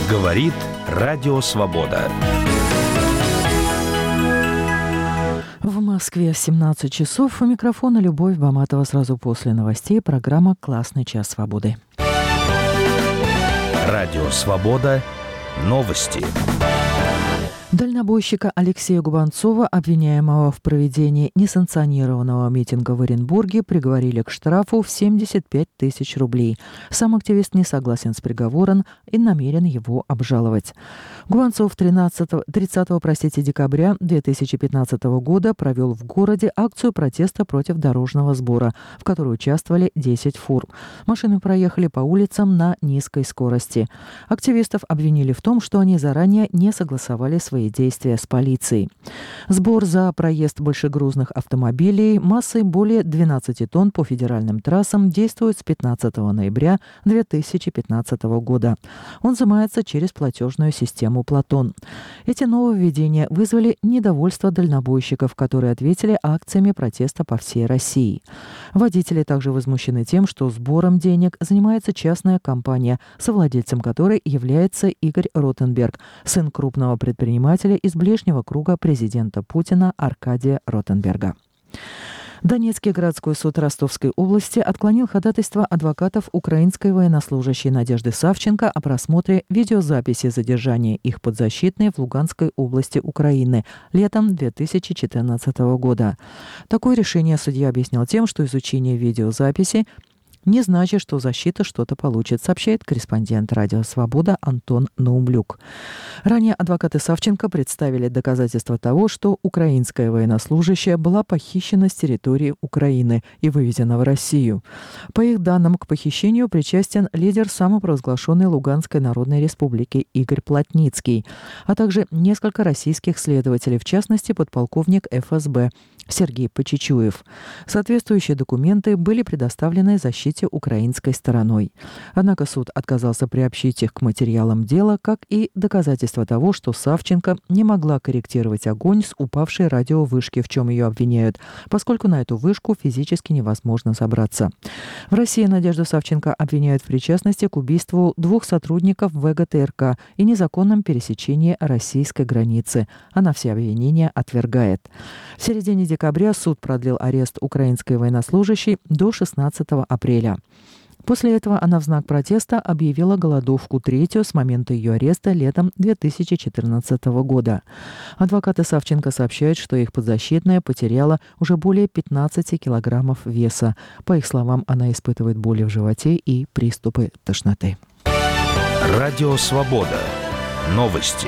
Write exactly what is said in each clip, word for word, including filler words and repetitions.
Говорит Радио Свобода. В Москве семнадцать часов. У микрофона Любовь Баматова. Сразу после новостей программа «Классный час свободы». Радио Свобода. Новости. Дальнобойщика Алексея Губанцова, обвиняемого в проведении несанкционированного митинга в Оренбурге, приговорили к штрафу в семьдесят пять тысяч рублей. Сам активист не согласен с приговором и намерен его обжаловать. Губанцов тринадцатого, тридцатого простите, декабря две тысячи пятнадцатого года провел в городе акцию протеста против дорожного сбора, в которой участвовали десять фур. Машины проехали по улицам на низкой скорости. Активистов обвинили в том, что они заранее не согласовали свои действия с полицией. Сбор за проезд большегрузных автомобилей массой более двенадцати тонн по федеральным трассам действует с пятнадцатого ноября две тысячи пятнадцатого года. Он взимается через платежную систему «Платон». Эти нововведения вызвали недовольство дальнобойщиков, которые ответили акциями протеста по всей России. Водители также возмущены тем, что сбором денег занимается частная компания, совладельцем которой является Игорь Ротенберг, сын крупного предпринимателя из ближнего круга президента Путина Аркадия Ротенберга. Донецкий городской суд Ростовской области отклонил ходатайство адвокатов украинской военнослужащей Надежды Савченко о просмотре видеозаписи задержания их подзащитной в Луганской области Украины летом две тысячи четырнадцатого года. Такое решение судья объяснил тем, что изучение видеозаписи не значит, что защита что-то получит, сообщает корреспондент «Радио Свобода» Антон Наумлюк. Ранее адвокаты Савченко представили доказательства того, что украинская военнослужащая была похищена с территории Украины и вывезена в Россию. По их данным, к похищению причастен лидер самопровозглашенной Луганской Народной Республики Игорь Плотницкий, а также несколько российских следователей, в частности, подполковник эф эс бэ Сергей Почечуев. Соответствующие документы были предоставлены защите украинской стороной. Однако суд отказался приобщить их к материалам дела, как и доказательства того, что Савченко не могла корректировать огонь с упавшей радиовышки, в чем ее обвиняют, поскольку на эту вышку физически невозможно забраться. В России Надежду Савченко обвиняют в причастности к убийству двух сотрудников вэ гэ тэ эр ка и незаконном пересечении российской границы. Она все обвинения отвергает. В середине декабря суд продлил арест украинской военнослужащей до шестнадцатого апреля. После этого она в знак протеста объявила голодовку, третью с момента ее ареста летом две тысячи четырнадцатого года. Адвокаты Савченко сообщают, что их подзащитная потеряла уже более пятнадцати килограммов веса. По их словам, она испытывает боли в животе и приступы тошноты. Радио Свобода. Новости.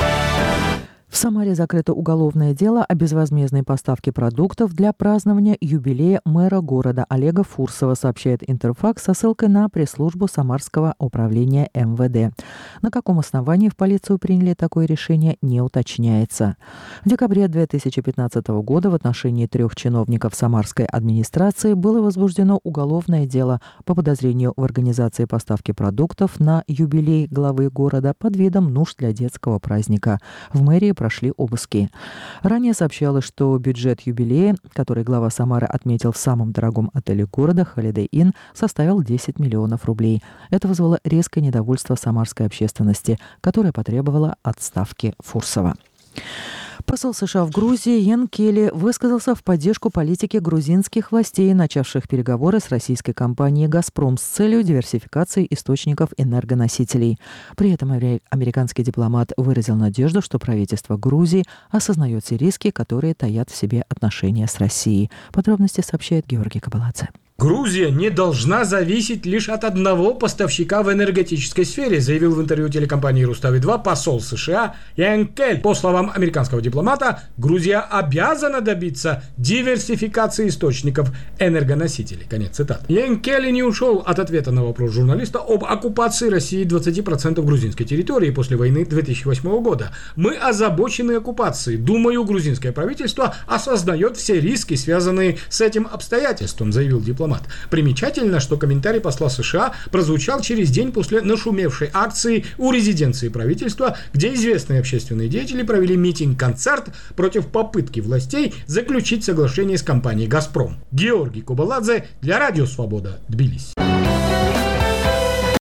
В Самаре закрыто уголовное дело о безвозмездной поставке продуктов для празднования юбилея мэра города Олега Фурсова, сообщает Интерфакс со ссылкой на пресс-службу Самарского управления эм вэ дэ. На каком основании в полицию приняли такое решение, не уточняется. В декабре две тысячи пятнадцатого года в отношении трех чиновников Самарской администрации было возбуждено уголовное дело по подозрению в организации поставки продуктов на юбилей главы города под видом нужд для детского праздника. В мэрии прошли обыски. Ранее сообщалось, что бюджет юбилея, который глава Самары отметил в самом дорогом отеле города Holiday Inn, составил десять миллионов рублей. Это вызвало резкое недовольство самарской общественности, которая потребовала отставки Фурсова. Посол США в Грузии Йен Келли высказался в поддержку политики грузинских властей, начавших переговоры с российской компанией «Газпром» с целью диверсификации источников энергоносителей. При этом американский дипломат выразил надежду, что правительство Грузии осознает все риски, которые таят в себе отношения с Россией. Подробности сообщает Георгий Кабаладзе. Грузия не должна зависеть лишь от одного поставщика в энергетической сфере, заявил в интервью телекомпании Рустави два посол США Йен Келли. По словам американского дипломата, Грузия обязана добиться диверсификации источников энергоносителей. Конец цитаты. Йен Келли не ушел от ответа на вопрос журналиста об оккупации России двадцати процентов грузинской территории после войны две тысячи восьмого года. Мы озабочены оккупацией. Думаю, грузинское правительство осознает все риски, связанные с этим обстоятельством, заявил дипломат. Примечательно, что комментарий посла США прозвучал через день после нашумевшей акции у резиденции правительства, где известные общественные деятели провели митинг-концерт против попытки властей заключить соглашение с компанией «Газпром». Георгий Кабаладзе для Радио Свобода, Тбилиси.